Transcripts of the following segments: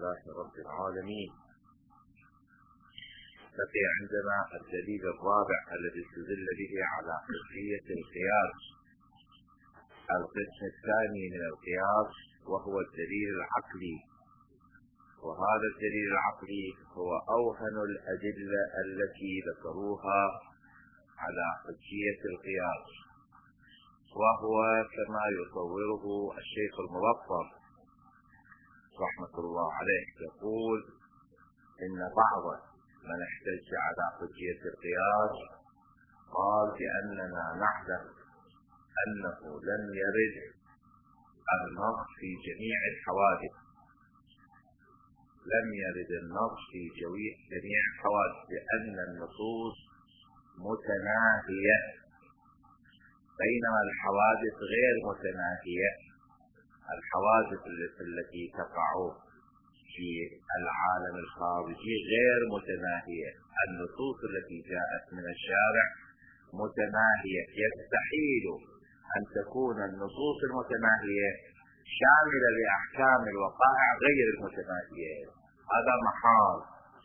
لله رب العالمين. بقي عندنا الدليل الرابع الذي استدل به على حجية القياس، القسم الثاني من القياس، وهو الدليل العقلي. وهذا الدليل العقلي هو أوهن الأدلة التي ذكروها على حجية القياس، وهو كما يصوره الشيخ المظفر رحمة الله عليه، يقول إن بعض من احتج على حجية القياس قال بأننا نعلم أنه لم يرد النص في جميع الحوادث، لم يرد النص في جميع الحوادث، لأن النصوص متناهية، بينما الحوادث غير متناهية. الحوادث التي تقع في العالم الخارجي غير متناهية، النصوص التي جاءت من الشارع متناهية. يستحيل أن تكون النصوص المتناهية شاملة لأحكام الوقائع غير المتناهية، هذا محال.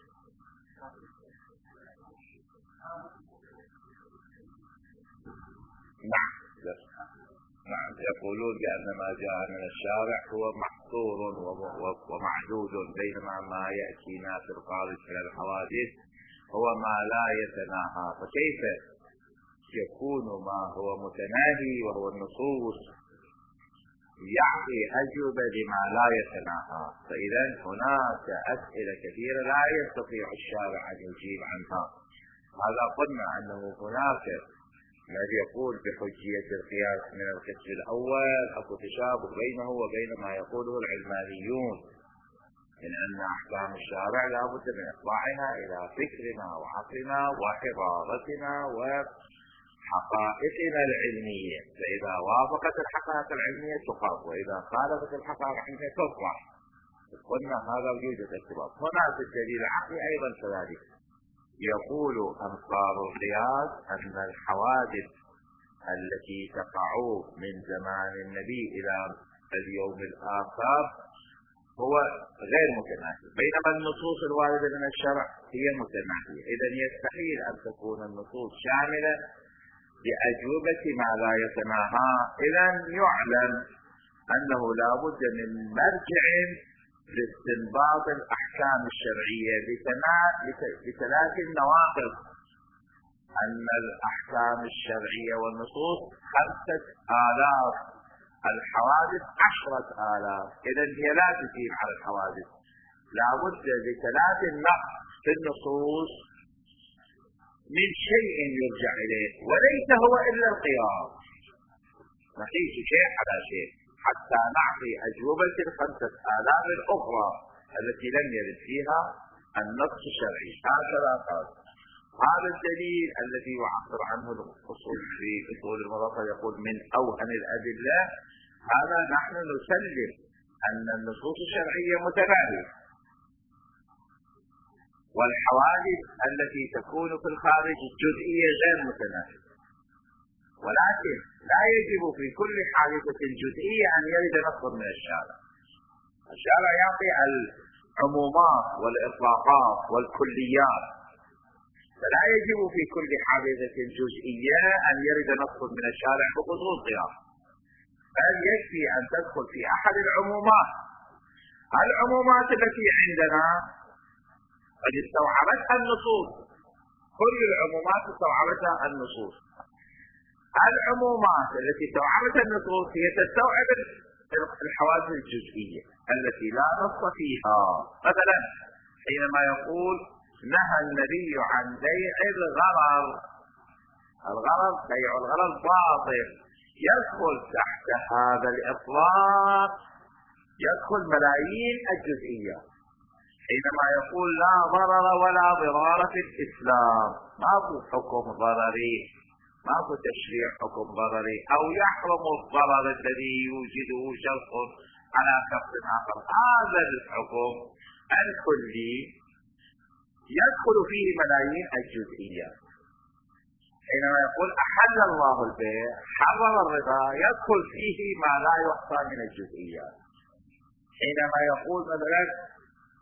نعم، يقولون بأن ما جاء من الشارع هو محصور ومحدود، بينما ما يأتينا في الخارج من الحوادث هو ما لا يتناهى. فكيف يكون ما هو متناهي وهو النصوص يعطي أجوبة لما لا يتناهى؟ فإذا هناك أسئلة كثيرة لا يستطيع الشارع أن يجيب عنها. هذا قلنا أنه هناك ما يقول بحجية القياس من القسم الأول، أو تشابه بينه وبين ما يقوله العلمانيون من أن أحكام الشارع لا بد من إخضاعها إلى فكرنا وعقلنا وحضارتنا وحقائقنا العلمية، فإذا وافقت الحقائق العلمية تقر، وإذا خالفت الحقائق العلمية تطرح. قلنا هذا يوجد ارتباط. هنا في الدليل العقلي أيضا كذلك، يقول أنصار القياس أن الحوادث التي تقع من زمان النبي إلى اليوم الآخر هو غير متناهي، بينما النصوص الواردة من الشرع هي متناهية. إذا يستحيل أن تكون النصوص شاملة لأجوبة ما لا يتناهى. إذا يعلم أنه لا بد من مرجع لاستنباط الأحكام الشرعية بثلاث نواقض: أن الأحكام الشرعية والنصوص 5,000، الحوادث 10,000. إذا هي لا تزيد على الحوادث، لا بد لثلاث نقص في النصوص من شيء يرجع إليه، وليس هو إلا القياس. نقيس شيء على شيء حتى نعطي أجوبة 5,000 الأخرى التي لم يرد فيها النص الشرعي. هكذا قال. هذا الدليل الذي يعبر عنه الأصول في أصول المظفر، يقول من أوهن الأدلة. هذا نحن نسلم أن النصوص الشرعية متناهية، والحوادث التي تكون في الخارج الجزئية غير متناهية، ولكن لا يجب في كل حادثة جزئية أن يرد نص من الشارع. الشارع يعطي العمومات والإطلاقات والكليات، فلا يجب في كل حادثة جزئية أن يرد نص من الشارع بخصوصها، بل يكفي أن تدخل في أحد العمومات. العمومات التي عندنا قد استوعبتها النصوص، كل العمومات استوعبتها النصوص. العمومات التي استوعبتها النصوص هي تستوعب الحوادث الجزئية التي لا نص فيها. مثلا حينما يقول نهى النبي عن بيع الغرر، الغرر بيع الغرر باطل، يدخل تحت هذا الإطلاق يدخل ملايين الجزئيات. حينما يقول لا ضرر ولا ضرار في الإسلام، ما هو حكم ضرري، ما هو تشريع حكم ضرري، أو يحرم الضرر الذي يوجده شخص على شخص آخر. هذا الحكم الكلي يدخل فيه ملايين الجزئيات. حينما يقول أحل الله البيع حرم الربا، يدخل فيه ما لا يحصى من الجزئيات. حينما يقول مثلا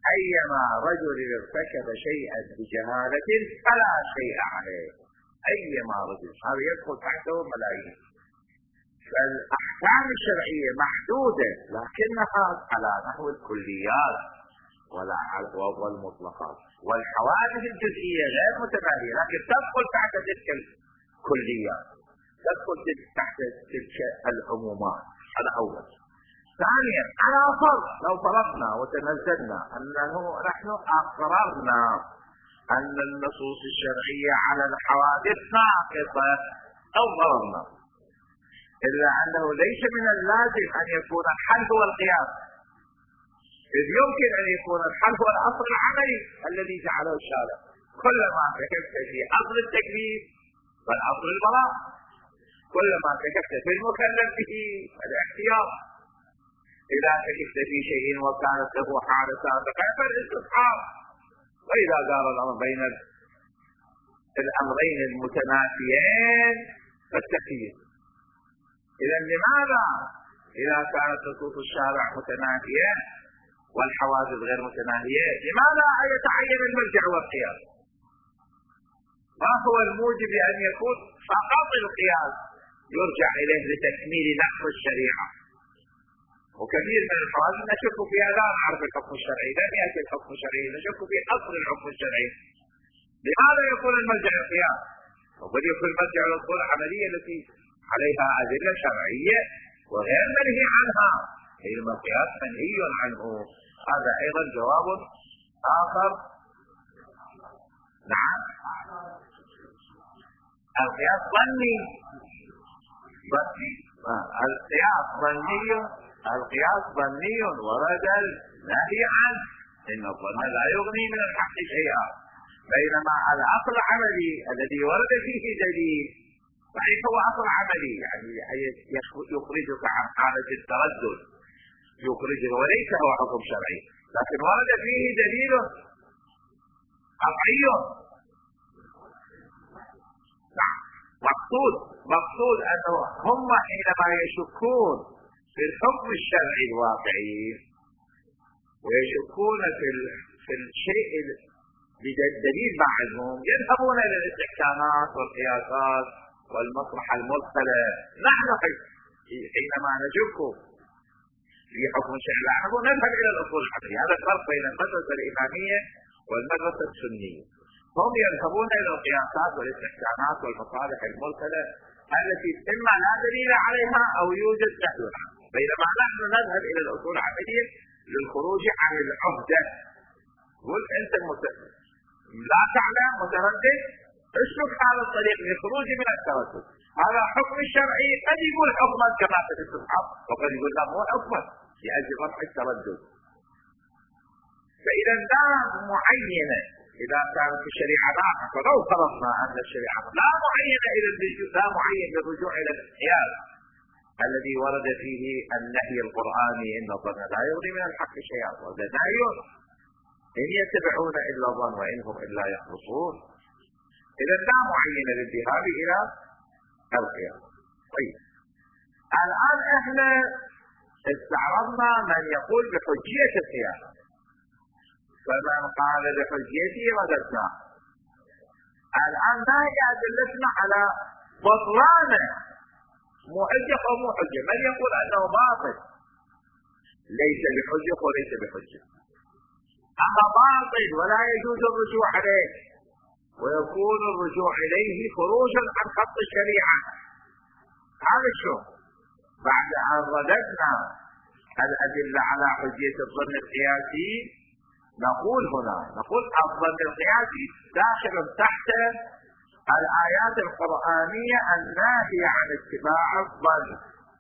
أيما رجل ارتكب شيئا بجهالة فلا شيء عليه، أيما رجل، هذا يدخل تحته ملايين. فالأحكام الشرعية محدودة لكنها على نحو الكليات والمطلقات، والحوادث الجزئية غير متماثلة لكن تدخل تحت تلك الكليات، تدخل تحت تلك العمومات. هذا أول. ثانيا، على فرض لو فرضنا وتنزلنا أنه نحن أقررنا أن النصوص الشرعية على الحوادث ناقصة أو ضررنا، إلا أنه ليس من اللازم أن يكون الحل هو القياس، إذ يمكن أن يكون الحل هو الأصل العملي الذي جعله الشارع. كلما فكرت في أصل التكليف فالأصل البراء، كلما فكرت في المكلف به فالاحتياط، إذا فكرت في شيء وكانت له حالة سابقة فالاستصحاب، وإذا دار الأمر بين الأمرين المتنافيين فالتخيير. إذا لماذا إذا كانت نصوص الشارع متنافية والحوادث غير متناهية لماذا يتعين المرجع والقياس؟ ما هو الموجب أن يكون فقط القياس يرجع إليه لتكميل نحو الشريعة؟ وكثير من الحوادث نشك فيها لا نعرف الحكم الشرعي، لم يأتي الحكم الشرعي، نشك في أصل الحكم الشرعي. لماذا يكون المرجع القياس؟ وقد يكون المرجع الأصول العملية التي عليها أدلة شرعية وغير منهي عنها، حينما القياس منهي عنه. هذا أيضا جواب آخر. نعم، القياس ظني، القياس ظني ورد النهي عنه، إن الظن لا يغني من الحق شيئا، بينما الأصل العملي الذي ورد فيه دليل صحيح هو أصل عملي، يعني يخرجك عن حالة التردد، يخرجك وليس هو حكم شرعي، لكن ورد فيه دليل قطعي. مقصود أنه هم حينما يشكون في الحكم الشرعي الواقعي ويشكون في الشيء بدليل معلوم يذهبون إلى الاستحكامات والقياسات والمصلحة المرسلة. نحن حينما نشك في حكم الشرعي العام نذهب إلى الأصول العملية. هذا الفرق بين المدرسة الإمامية والمدرسة السنية. هم يذهبون إلى القياسات والاستحكامات والمصالح المرسلة التي إما لا دليل عليها أو يوجد جهلها، بينما نحن نذهب إلى الأصول العملية للخروج عن العهدة. قل أنت لا تعلم متردد، اسلك هذا الطريق للخروج من التردد. هذا حكم الشرعي قد يقول حكما كما في الاستصحاب، وقد يقول لا مو حكما لأجل رفع التردد. فإذا لا معينة إذا كانت الشريعة ناقصة، فلو فرضنا أن الشريعة لا معينة لا معين للرجوع إلى القياس الذي ورد فيه النهي القرآني إن الظن لا يغني من الحق شيئا، وهذا نهي إن يتبعون إلا الظن وإن هم إلا يخرصون. إذا لا معينة للذهاب إلى القياس. طيب، الآن إحنا استعرضنا من يقول بحجية القياس، فمن قال بحجيته رددناه. الآن ما هي أدلتنا على بطلانه؟ مو حجة أو مو حجة؟ من يقول أنه باطل ليس بحجة وليس بحجة، أما باطل ولا يجوز الرجوع عليه، ويكون الرجوع إليه خروجا عن خط الشريعة. هذا شو بعد أن رددنا الأدلة على حجية الظن القياسي نقول هنا الظن القياسي داخل تحت الآيات القرآنية الناهية عن اتباع الظن،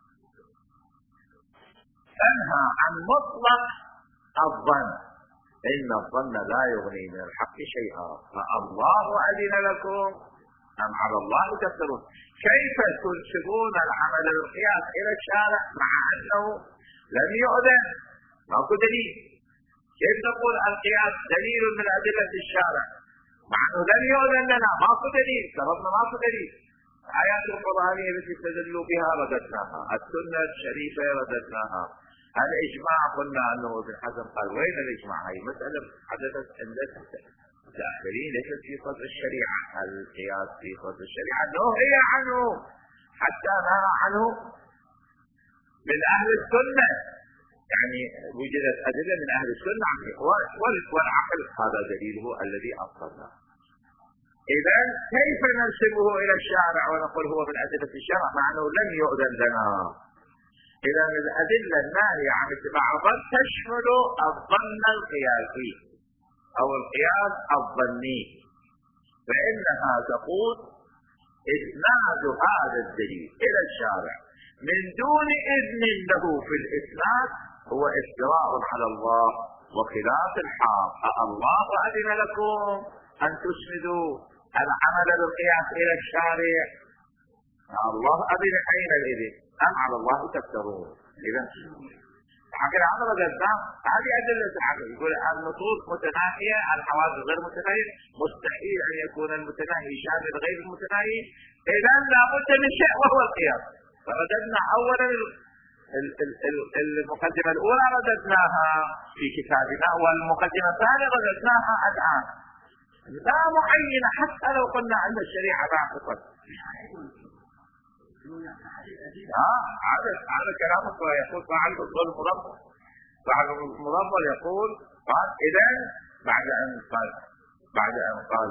تنهى عن مطلق الظن، إن الظن لا يغني من الحق شيئا، فالله أذن لكم أم على الله تفترون. كيف تنسبون العمل بالقياس إلى الشارع مع أنه لم يؤذن؟ ماكو دليل. كيف تقول القياس دليل من أدلة الشارع مع أنه لم يؤذن لنا؟ ماكو دليل، سببنا ماكو دليل. الآيات القرآنية التي استدلوا بها رددناها، السنة الشريفة رددناها، الإجماع قلنا أنه ابن حزم قال وين الإجماع؟ هي مسألة حدثت عند الداخلين ليست في صدر الشريعة. القياس في صدر الشريعة نهي عنه حتى نهى عنه من أهل السنة، يعني وجدت أدلة من أهل السنة والعقل هذا دليله الذي أصلنا. إذا كيف ننسبه إلى الشارع ونقول هو من أدلة الشرع مع أنه لم يؤذن لنا؟ إذا الأدلة الناهية عن اتباع الظن تشمل الظن القياسي أو القياس الظني، فإنها تقول إسناد هذا الدليل إلى الشارع من دون إذن له في الإسناد هو افتراء على الله وخلاف الحق. الله أذن لكم أن تسندوا العمل بالقياس إلى الشارع، الله أذن حينئذ أم على الله تفترون؟ إذا حكى هذا رددناه. هذه أدلة العقل، يقول النصوص متناهية، الحوادث غير متناهية، مستحيل أن يكون المتناهي شامل غير المتناهي، إذا لابد من شيء وهو القياس. فرددنا أولا المقدمة الأولى رددناها في كتابنا، والمقدمة الثانية رددناها الآن. لا معينة حتى لو قلنا أن الشريعة باقصة. هذا كلامك. يقول صاحب الأصول المربى، صاحب المربى يقول قال إذا بعد أن قال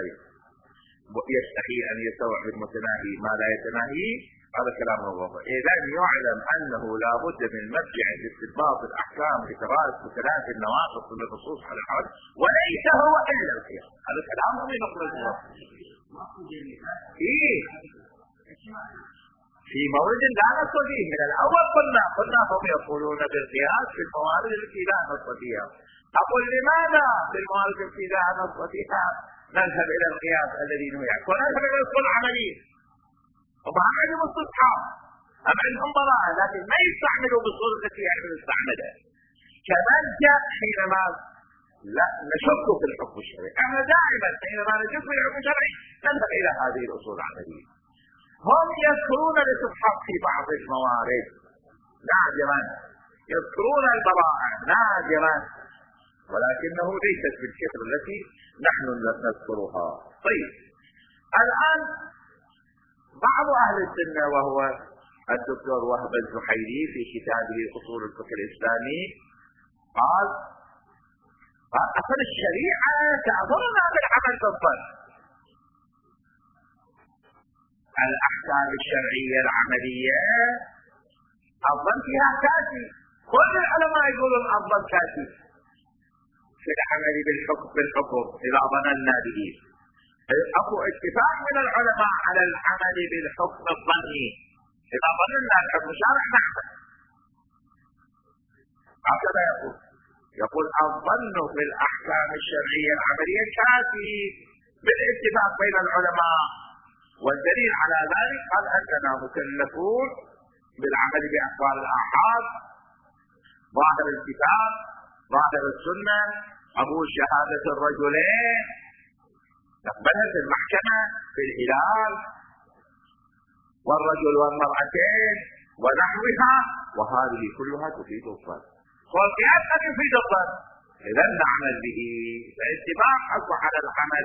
يستحيل أن يستوعب المتناهي ما لا يتناهي، هذا كلام الربى. إذا يعلم أنه لا بد من مرجع لاستنباط الأحكام لدراسة مثلات النواقص للنصوص على الحد، وليس هو إلا القياس. هذا كلامه من نقل الربى. في مورد لا نص فيه من الأول قلنا هم يقولون بالقياس في الموارد التي لا نص فيها. أقول لماذا في الموارد التي لا نص فيها نذهب إلى القياس الذي نهي عنه ونذهب إلى الأصول العملية؟ هم عندهم استصحاب، أم عندهم براءة، لكن ما يستعملوا بالصورة التي يحمل استعملها. كمرجع حينما لا نشك في الحكم الشرعي. احنا دائما حينما نشك في الحكم الشرعي نذهب إلى هذه الأصول العملية. هم يذكرون الاستصحاب في بعض الموارد نادرا، يذكرون البراءة نادرا، ولكنه ليست بالكثرة التي نحن نذكرها. طيب الآن بعض أهل السنة وهو الدكتور وهب الزحيلي في كتابه أصول الفقه الإسلامي قال أصل الشريعة تأمرنا بالعمل بالظن. الأحكام الشرعية العملية الظن فيها كافي. كل العلماء يقولون الظن كافي في العمل بالحكم إذا ظننا به. أكو اتفاق من العلماء على العمل بالحكم الظني إذا ظننا الحكم الشرعي نعمل. هكذا يقول الظن في الأحكام الشرعية العملية كافي بالاتفاق بين العلماء، والدليل على ذلك قال أننا مكلفون بالعمل بأخبار الآحاد، ظاهر الكتاب، ظاهر السنة، قبول شهادة الرجلين تقبلها في المحكمة في الهلال والرجل والمرأتين ونحوها، وهذه كلها تفيد الظن. والقياس قد يفيد الظن، إذا نعمل به. فاتفاق أصبح على العمل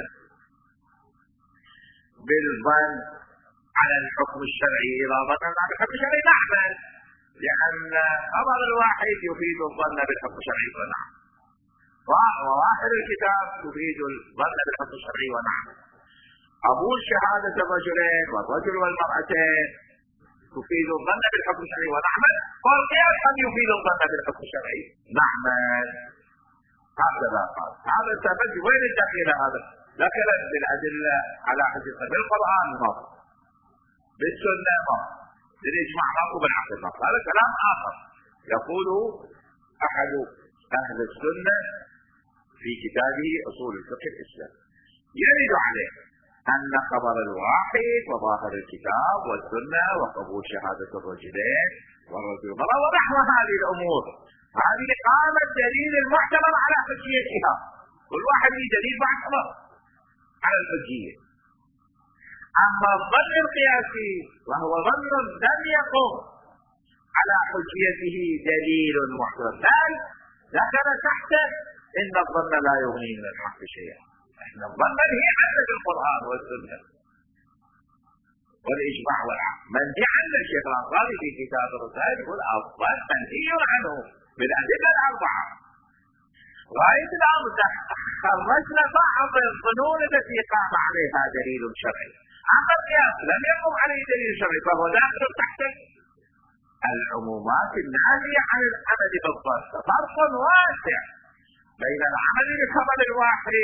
بالظن على الحكم الشرعي. إذا ظننا بالحكم الشرعي نعمل، لأن خبر الواحد يفيد الظن بالحكم الشرعي ونعمل، وظاهر الكتاب تفيد الظن بالحكم الشرعي ونعمل، قبول شهادة الرجلين والرجل والمرأتين تفيد الظن بالحكم الشرعي ونعمل، والقياس قد يفيد الظن بالحكم الشرعي نعمل. هكذا قال. هذا التفجي وين الدخيل هذا؟ ذكر بالأدلة على حقيقة بالقرآن مر، بالسنة مر، بالإجماع مر، وبالعقل مر. هذا كلام آخر يقول أحد أهل السنة في كتابه أصول الفقه الإسلامي، يرد عليه أن خبر الواحد وظاهر الكتاب والسنة وقبول شهادة الرجلين والرجل والمرأة ونحو هذه الأمور هذه قام الدليل المعتبر على حجيتها. كل واحد له دليل معتبر على الحجية. أما الظن القياسي وهو ظن لم يقم على حجيته دليل محترم، بل ذكر تحته إن الظن لا يغني من الحق شيئا. احنا الظن هي عندنا في القرآن والسنة والإجماع والعقل. منهي عنه الشيخ الأنصاري في كتاب الرسائل يقول الظن منهي عنه بالأدلة الأربعة. غاية الأمر خرجنا بعض الظنون التي قام عليها دليل شرعي، أما القياس لم يقم عليه دليل شرعي فهو داخل تحت العمومات الناهية عن العمل بالظن. فرق واسع بين العمل بخبر الواحد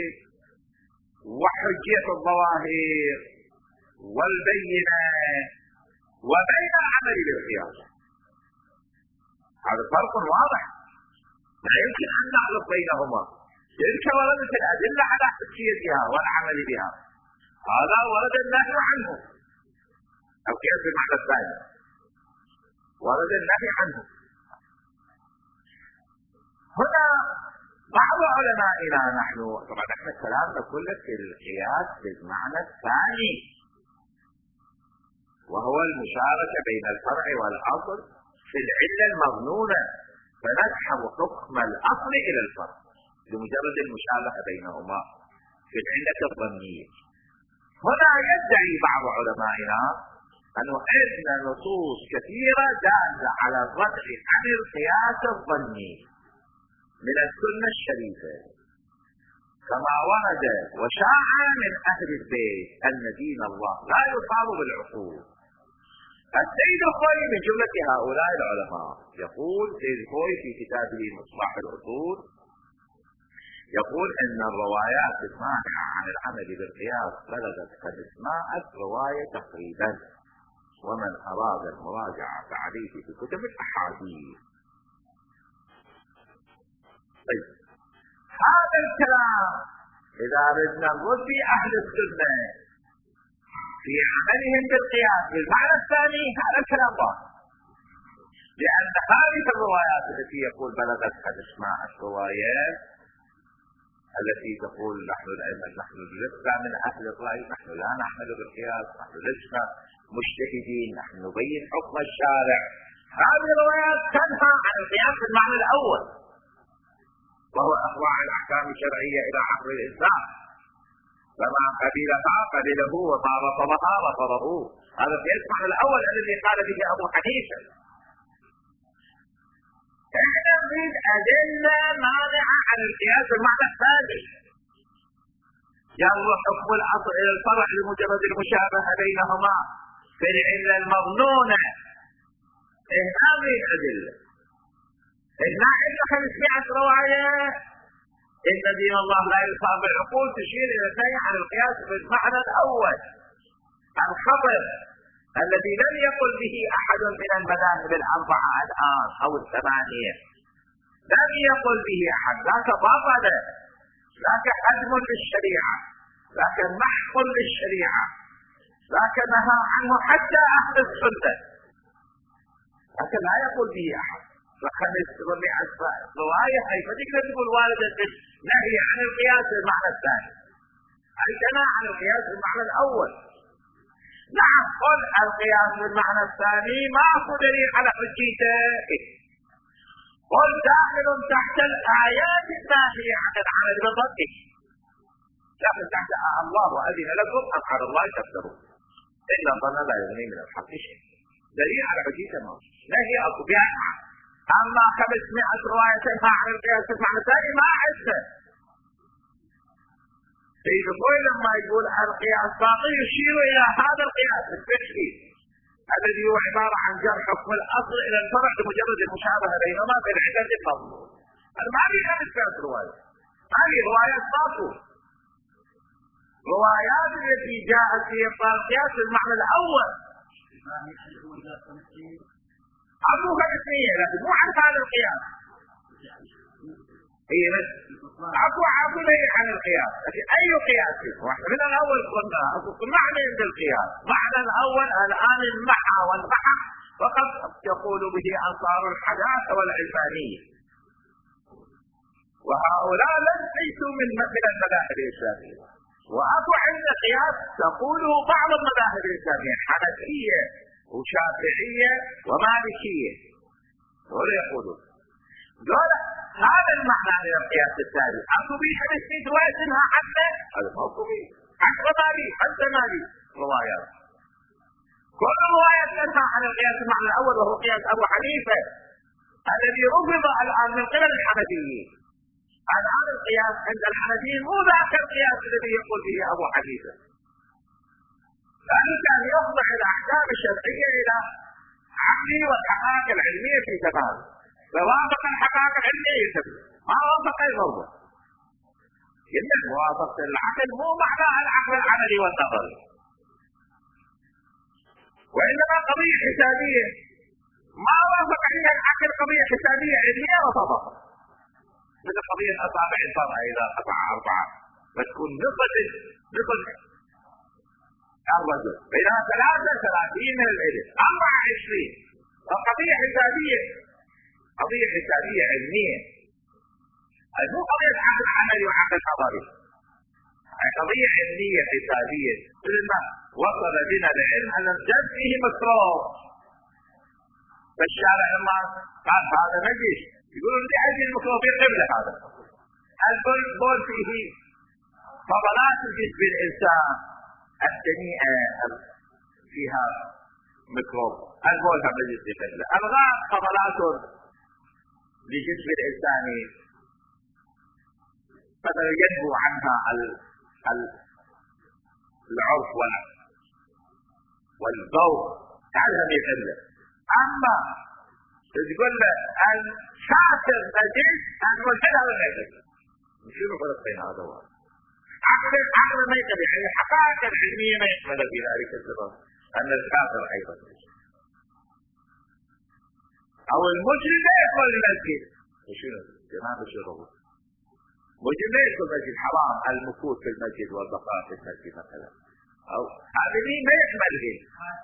وحجية الظواهر والبينة وبين العمل بالقياس. هذا فرق واضح لا يمكن أن نخلط بينهما. تلك وردت الأدلة على حجيتها والعمل بها، هذا ورد النهي عنه. القياس بالمعنى الثاني ورد النهي عنه. هنا بعض علمائنا نحن طبعا احنا كلامنا كله في القياس بالمعنى الثاني، وهو المشاركة بين الفرع والأصل في العلة المظنونة، فنسحب حكم الأصل إلى الفرع لمجرد المشابهة بينهما في العلة الظنية. هنا يدعي بعض علمائنا أنه عندنا نصوص كثيرة دالة على الرفع عن القياس الظني من السنة الشريفة، كما ورد وشاع من أهل البيت أن دين الله لا يصاب بالعقول. السيد الخوي من جملة هؤلاء العلماء يقول، السيد الخوي في كتابه مصباح العقول يقول ان الروايات المانعة عن العمل بالقياس بلغت قد اسماءت رواية تقريبا، ومن اراد المراجعة فعليه في كتب الاحاديث. طيب هذا الكلام اذا ردنا نرد في اهل السنة في عملهم بالقياس بالمعنى الثاني، هذا الكلام ضار، لان هذه الروايات التي يقول بلغت قد اسماءت روايات التي تقول نحن الأئمة نحن لسنا من أهل الرأي، نحن لا نعمل بالقياس، نحن لسنا مجتهدين، نحن نبين حكم الشارع، هذه الروايات تنهى عن القياس بالمعنى الأول، وهو إخضاع الأحكام الشرعية إلى عقل الإنسان، فما قبلها قبله وما رفضها رفضه. هذا القياس المعنى الأول الذي قال به أبو حنيفة. احنا نريد أدلة مانعة عن القياس المعنى الثاني، يلا حكم الأصل إلى الفرع لمجرد المشابهة بينهما في العلة المظنونة. هنا نريد أدلة، هنا عندنا 500 رواية إن دين الله لا يصاب بالعقول تشير إلى النهي عن القياس بالمعنى الأول، الخبر الذي لم يقل به أحد من المذاهب الأربعة الآن أو الثمانية، لم يقل به أحد، ذاك باطل، ذاك حجم للشريعة، ذاك محق للشريعة، ذاك نهى عنه حتى أهل السنة، لكن لا يقول به أحد. فخمس رواية أي فتكتب تقول واردة نهي عن القياس بالمعنى الثاني، عندنا عن القياس بالمعنى الأول. نعم قل القياس بالمعنى الثاني ما هو دليل على حجيته، قل داخل تحت الآيات الناهية عن العمل بالظن، داخل تحت الله أذن لكم أم على الله تفترون إن الظن لا يغني من الحق شيء، دليل على حجيته ما نهي أو بيعها. أما 500 رواية تنهى عن القياس بالمعنى الثاني ما عدته. سيد الخوي لما يقول القياس باطل يشير إلى هذا القياس الفقهي الذي هو عبارة عن جر حكم الأصل إلى الفرع لمجرد المشابهة بينهما في العلة المظنونة. ما في 500 رواية، هذه روايات باطل، روايات التي جاءت في القياس بالمعنى الأول أبو 500 لكن مو عن هذا القياس. هي عفو لي عن القياس، لكن أي قياس؟ من الأول قلنا معنى عند القياس، معنى الأول الآن المحى والمحى فقط يقول به أنصار الحداثة والعلمانية، وهؤلاء ليسوا من المذاهب الإسلامية، وأكو عند قياس تقوله بعض المذاهب الإسلامية، حنفية وشافعية ومالكية، دول يقولون دول هذا المعنى من القياس التالي. اكو بيها بسيط رواية انها حتى هذا موقو بيه حتى مالي روايات، كل رواية تنهى عن القياس المعنى الاول وهو قياس ابو حنيفة الذي رفض الان من قبل الحنفيين. الان القياس عند الحنفيين مو ذاك القياس الذي يقول به ابو حنيفة، لانه كان يخضع الاحكام الشرعية الى عقلي والحقائق العلمية في تمام، فوافق الحقائق العلمية يثبت، ما وافق الموضوع. إذن موافقة العقل مو معناها العقل العملي والنظري، وإنما قضية حسابية. ما وافق فيها العقل قضية حسابية علمية وطبقة، مثل قضية أصابع الفرع إذا قطع 4 فتكون نصف الرجل بينها 33 من العلم 24، فقضية حسابية، قضية حسابية علمية، مو قضية عقل عملي وعقل نظري، قضية علمية حسابية. لما وصل بنا العلم أن الجد فيه مكروه، فالشارع لما قال هذا نجس يقولون لي عندي المكروه في قبل هذا البول فيه فضلات الجسم الإنسان الدنيئة فيها ميكروب، البول هم نجس في قبله، الغاء فضلات لجسم الإنسان مثلا ينبو عنها العرف والذوق تعلم يقبله. أما تقول له الكافر نجس الملحد هذا نجس، شنو فرق بين هذا وهذا؟ عقل ما يقبل، يعني الحقائق العلمية ما يقبل في ذلك السبب أن الكافر أيضا نجس أو المسلم لا يقبل المسجد. شنو جماعة شنو مجرم لا يدخل المسجد، حرام المكوث في المسجد والبقاء في المسجد مثلا، أو هذه ما يحمل به.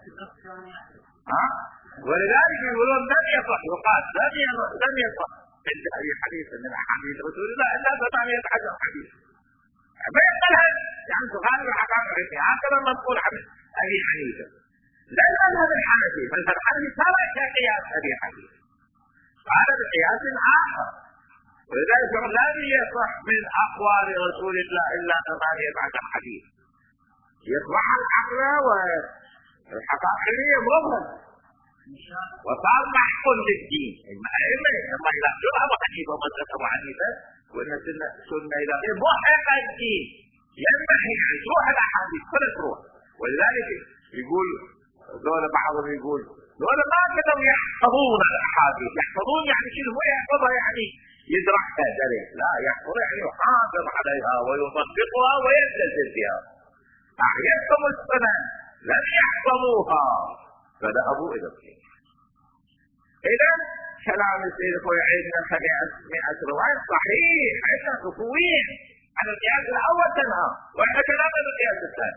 ولذلك يقولون لم يصح، يقال لم يصح عند أي حديث من أحاديث رسول الله إلا 18 حديث ما يقبلها، يعني تخالف الحقائق العلمية. هكذا منقول عن أبي حنيفة، لا المذهب الحنفي، مذهب الحنفي ترك قياس أبي حنيفة، هذا بقياس آخر. ولذلك لم يصح من أقوال رسول الله إلا 18 حديث يصلح العقل والحقائق مظهر وصار محكم للدين. الأئمة لما يلاحظون أبو حنيفة ومذهب أبو حنيفة وأن سنة إلى غير محق الدين، ينبغي أن تروح الأحاديث كلها تروح. ولذلك يقول ذولا بعضهم يقول ذولا ما كانوا يحفظون الأحاديث، يحفظون يعني شنو هو يحفظها، يعني يدركها درس، لا يحفظ يعني يحافظ عليها ويطبقها ويلتزم بها. أعيتهم السنة لم يحفظوها فذهبوا إلى الدين. إذا كلام السيد خوي عيدنا 500 رواية صحيح، عندنا خطوين عن القياس الأول تنهى، وإحنا كلامنا بالقياس الثاني.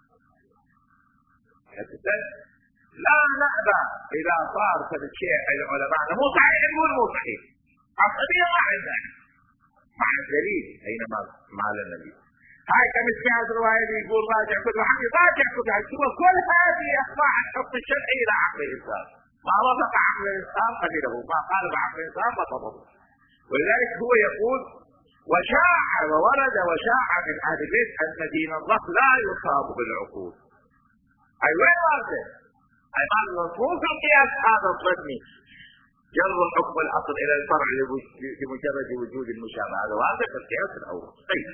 لا نأبى إذا صار هذا الشيء العلماء مو صحيح نقول مو صحيح، القضية ما عندنا مع الدليل أينما مع النبي. هاي كمثل رواية يقول راجع كل واحد راجع كل واحد، كل هذه أخبار الحكم الشرعي إلى عقل الإنسان، ما وافق عقل الإنسان قبله، ما خالف عقل الإنسان فطبعه. ولذلك هو يقول وشاع وورد وشاع من أهل البيت أن دين الله لا يصاب بالعقول. أي وين وارده؟ أي ما المفروض القياس هذا الظني جر حكم الأصل إلى الفرع لمجرد وجود المشابهة، وهذا في القياس الأول.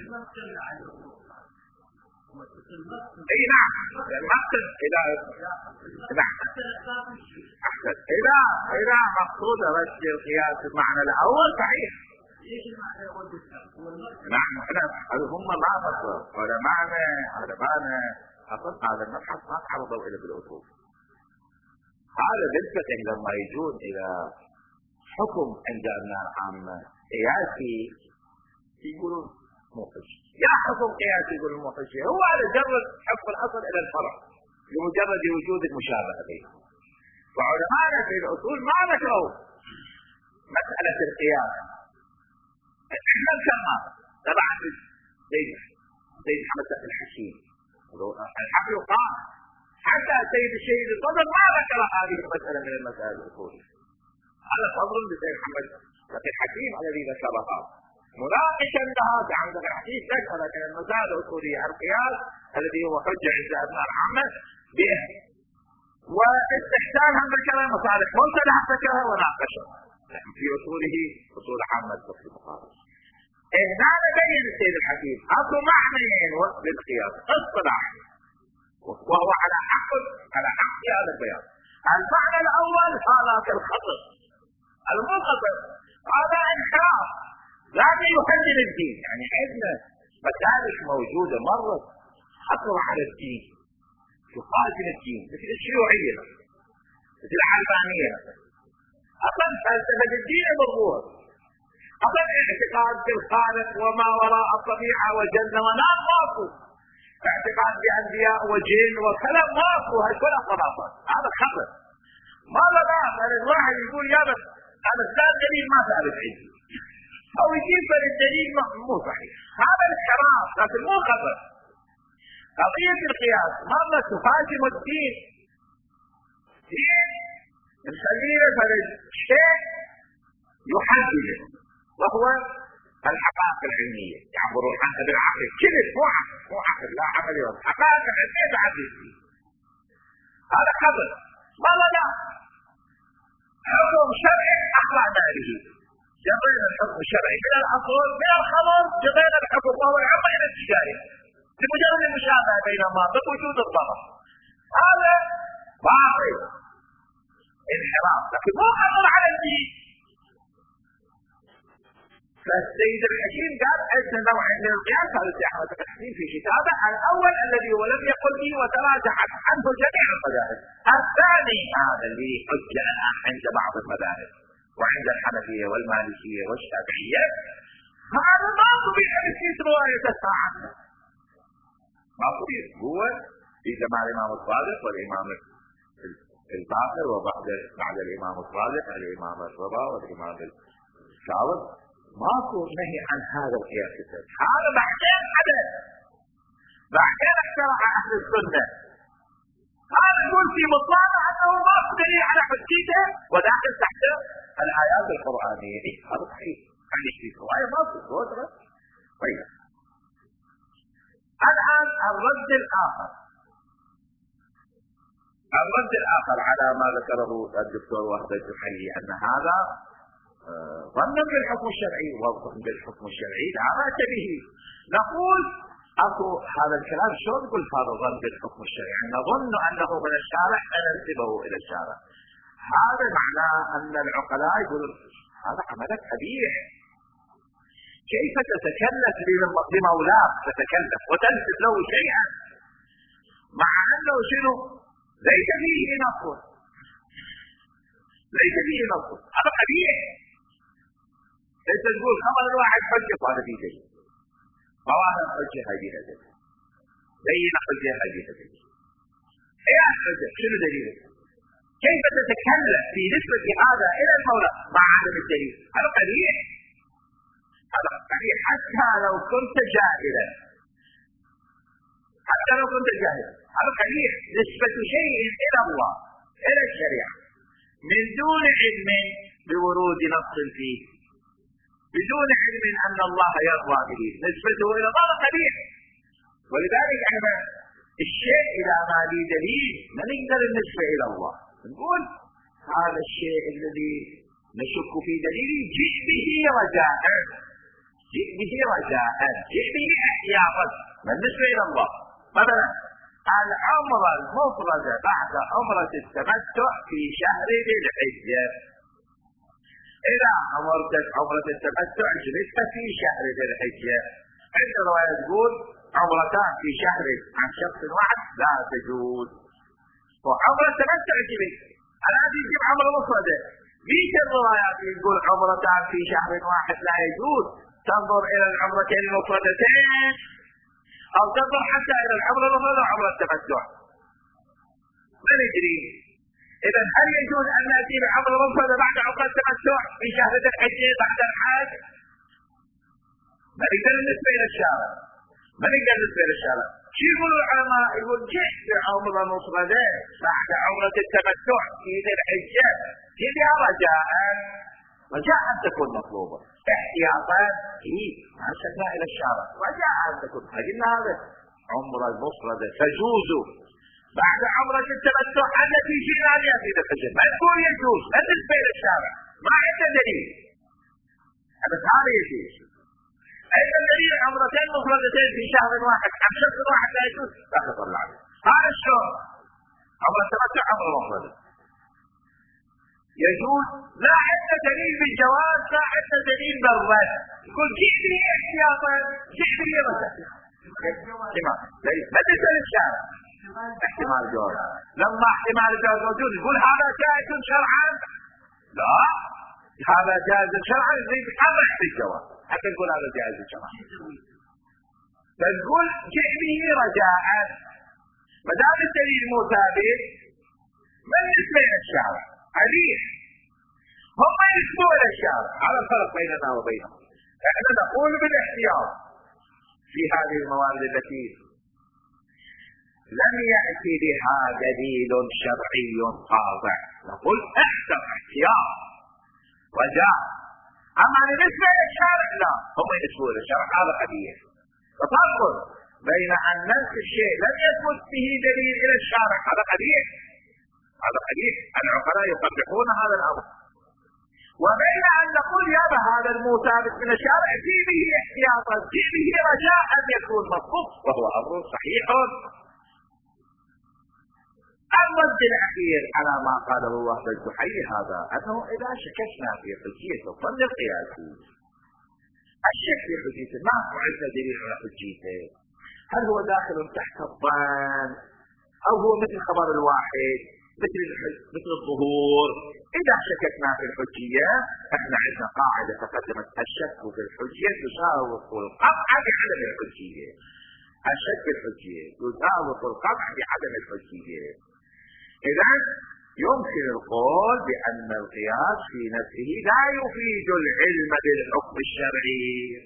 أي نعم المقصد إذا نعم أحسن إذا مقصود رد القياس المعنى الأول صحيح. نعم هم ما فصلوا ولا معنى أصل هذا المبحث ما تعرضوا إلى بالأصول. هذا بالفقه لما يجون إلى حكم عند الناس عامة قياسي يقولون موحش، يا حكم قياسي يقولون موحش، هو على جرد حكم الأصل إلى الفرع لمجرد وجود المشابهة بينه. وعلماءنا في الأصول ما ذكروا مسألة القياس. احنا كما طبعا زي حمد الحكيم الحق يقال حتى سيد الشهيد الصدر ما ذكر هذه المسألة من المسائل الأصولية. هذا فضل لسيد محمد تقي الحكيم الذي ذكرها مناقشا لها عند الحديث ذكر من المسائل الأصولية القياس الذي هو حجة عند أبناء العامة به، واستحسان هم ذكر مصالح مرسلة ذكرها وناقشها في أصوله أصول عامة الفقه المقارن. هنا بين السيد الحكيم اكو معنيين للقياس اصطلاحي وهو على حق في هذا البيان. المعنى الاول حالات الخطر المنخطر، هذا انحراف لازم يهدم الدين. يعني عندنا مسالك موجوده مرت خطر على الدين تخالف الدين مثل الشيوعيه مثل العلمانيه اصلا فلسفه الدين بالروح، اصلا اعتقاد بالخالق وما وراء الطبيعه وجنه ونار ماكو، اعتقاد بانبياء وجن وكلام ماكو، هاي كلها خرافات. هذا خطر. ماذا بعد ان الواحد يقول يا بس انا استاذ دليل ما ثابت عندي او يجيب الدليل مو صحيح، هذا الانحراف لكن مو خطر. قضيه القياس مره تهاجم الدين، دين نخليه فرد شيء يحدده وهو الحقائق العلميه، يعبرون عنها بالعقل كذب مو عقل لا عقل يوم حقائق علميه بعقل. هذا خطر. والله لا حكم شرعي اخضعنا به، جبينا الحكم الشرعي من الاصول من الخبر، جبينا الحكم وهو العمل الى التجاري لمجرد المشابهه بينهما بوجود الضرر. هذا باطل انحراف لكن مو خطر على الدين. فالسيد الحكيم قال عندنا نوعين من القياس، هذا الشيخ احمد الحكيم في كتابه الاول الذي هو لم يقل به وتراجعت عنه جميع المذاهب، الثاني هذا اللي حجه الان عند بعض المذاهب وعند الحنفيه والمالكيه والشافعيه، هذا ما قبل في روايه الساعه ما قبل. هو في زمان الامام الصادق والامام الباقر وبعد الامام الصادق الامام الرضا والامام الكاظم ماكو نهي عن هذا القياس الثاني. هذا بعدين حدث، بعدين اخترع اهل السنه. هذا يقول في مطلقه انه ماكو دليل على حجيته وداخل تحت الايات القرانيه. هذا صحيح يعني في روايه ماكو صوره. طيب الان الرد الاخر على ما ذكره الدكتور وهب الجحيمي ان هذا ظنا بالحكم الشرعي والظن بالحكم الشرعي لا باس به. نقول اكو هذا الكلام شلون نقول هذا ظن بالحكم الشرعي؟ يعني نظن انه من الشارع فننسبه الى الشارع. هذا معناه ان العقلاء يقولون هذا عملك قبيح، كيف تتكلف لمولاك تتكلف وتنسب له شيئا مع انه شنو؟ ليس فيه نص، هذا قبيح. انت تقول خبر الواحد حجه هذا في دليل، قواعد حجه هذه دليل، بين حجه هذه دليل، ايه حجه شنو دليلك؟ كيف تتكلم في نسبه هذا الى المولى مع عدم الدليل؟ هذا قبيح، هذا قبيح حتى لو كنت جاهلا، هذا قبيح. نسبه شيء الى الله الى الشريعه من دون علم بورود نص فيه، بدون علم ان الله يرضى به، نسبته الى الله قبيح. ولذلك احنا الشيء اذا ما لي دليل ما نقدر النسبه الى الله، نقول هذا الشيء الذي نشك في دليله جئ به رجاء، جئ به احتياطا، ما النسبه الى الله. مثلا العمره المفرده بعد عمره التمتع في شهر ذي الحجه، إذا عمرت عمرة التمتع جلست في شهر ذي الحجة، عند رواية تقول عمرتان في شهر عن شخص واحد لا تجوز، وعمرة التمتع جلست الآن يجيب عمرة مفردة. بيت الروايات يقول عمرتان في شهر واحد لا يجوز، تنظر إلى العمرتين المفردتين أو تنظر حتى إلى العمرة المفردة وعمرة التمتع، ما ندري. إذا هل يجوز أن نأتي بعمرة مفردة بعد عمرة التمتع في شهر ذي الحجة بعد الحج؟ ما نقدر بالنسبة إلى الشارع، يقول العلماء؟ يقول جئت عمرة مفردة بعد عمرة التمتع في ذي الحجة فيها رجاء أن تكون مطلوبة، احتياطا ما شكنا إلى الشارع، رجاء أن تكون. قلنا هذا عمرة المفردة تجوز بعد عمرة التمتع التي جئنا بها في ذي الحجة، ما تقول يجوز بالنسبة إلى الشارع، ما عنده دليل. هذا يجوز. أيضا الدليل عمرتين مفردتين في شهر واحد عن شخص واحد لا يجوز، لا تطلع عليه. هذا الشهر عمرة التمتع عمرة مفردة يجوز، لا عنده دليل بالجواز، لا عنده دليل بالرد. يقول جئت لي احتياطا، جئت لي رجاء. ما تسأل الشارع احتمال الجواز، لما احتمال الجواز موجود يقول هذا جائز شرعا، لا هذا جائز شرعا يريد يحرك في الجواز حتى نقول هذا جائز شرعا. فنقول جئ به رجاء، ما دام الدليل مو ثابت من يسمع الشارع عليه، هم يسمعوا الى الشارع. هذا الفرق بيننا وبينهم. احنا نقول بالاحتياط في هذه الموارد التي لم يأتي بها دليل شرعي قاطع، نقول احذر احتياط رجاء. اما بالنسبه للشارع لا، هم يسمعوا الى الشارع، هذا قضيه. ففرق بين ان نفس الشيء لم يثبت به دليل الى الشارع، هذا قضيه، هذا قضيه العقلاء يقبحون هذا الامر، وبين ان نقول يا هذا المو ثابت من الشارع في به احتياطا، في به رجاء ان يكون مطلوب، وهو امر صحيح. الرد الاخير على ما قاله الله بالجحي هذا انه اذا شككنا في حجيه الظن القياسي، الشك في حجيته ما عندنا دليل على حجيته، هل هو داخل تحت الظن او هو مثل خبر الواحد مثل الظهور. اذا شككنا في الحجيه احنا عندنا قاعده تقدمت: الشك في الحجيه يساوق القطع بعدم الحجيه. الشك في الحجيه يساوق القطع بعدم الحجيه. اذا يمكن القول بان القياس في نفسه لا يفيد العلم بالحكم الشرعي.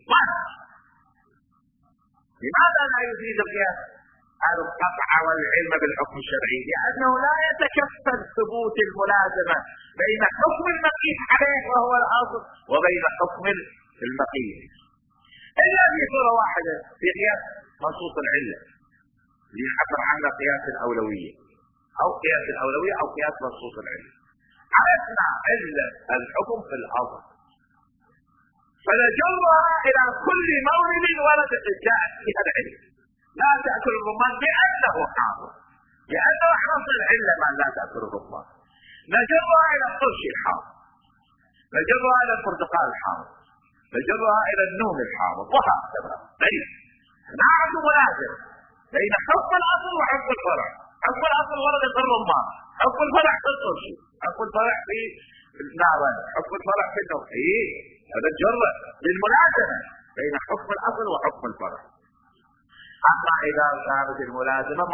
لماذا لا يفيد القياس القطع والعلم بالحكم الشرعي؟ لانه لا يتكفل ثبوت الملازمه بين حكم المقيس عليه وهو الاصل وبين حكم المقيس الا في صوره واحده، في قياس منصوص العله اللي يعبر عنه قياس الاولويه او قياس الاولويه او قياس منصوص العله. عرفنا عله الحكم في الاصل فنجرها الى كل مورد وردت جاءت فيها العله. لا تاكل الرمان لانه حاضر، لانه حرص العله ما لا تاكل الرمان. نجرها الى الطرش الحامض، نجرها الى البرتقال الحامض، نجرها الى النوم الحامض، وهكذا. طيب نعرف ملازم بين حكم الاصل وحكم الفرع. حكم الاصل ورد في الرمان، حكم الفرع في الطرش، حكم الفرع في النارن، حكم الفرع في النوم. هذا الجر للملازمه بين حكم الاصل وحكم الفرع. اما اذا كانت الملازمه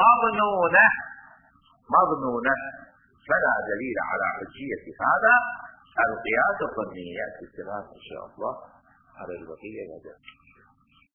مظنونه فلا دليل على حجيه هذا القياس الظني. ياتي الكلام ان شاء الله على البقيه.